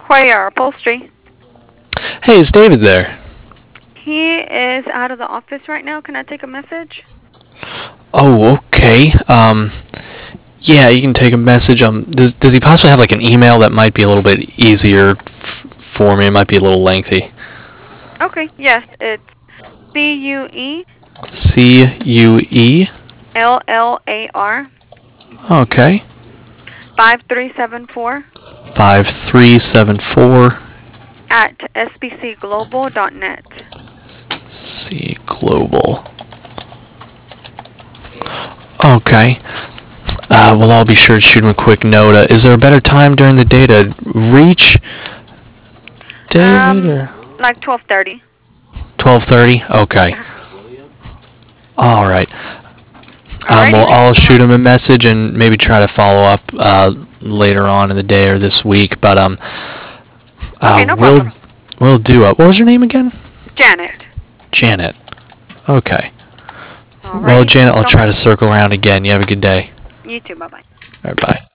Cuellar Upholstery. Hey, is David there? He is out of the office right now. Can I take a message? Oh, okay. Yeah, you can take a message. Does he possibly have like an email that might be a little bit easier for me? It might be a little lengthy. Okay, yes, it's CUE CUE. LLAR Okay. 5374 5374. at sbcglobal.net. C Global. Okay. Well, I'll be sure to shoot him a quick note. Is there a better time during the day to reach David? Or Like 12:30. 12:30? Okay. All right. Alrighty. Well, I'll shoot him a message and maybe try to follow up later on in the day or this week. But Okay, no problem. we'll do. What was your name again? Janet. Janet. Okay. Alrighty. Well, Janet, I'll try to circle around again. You have a good day. You too. Bye-bye. All right, bye.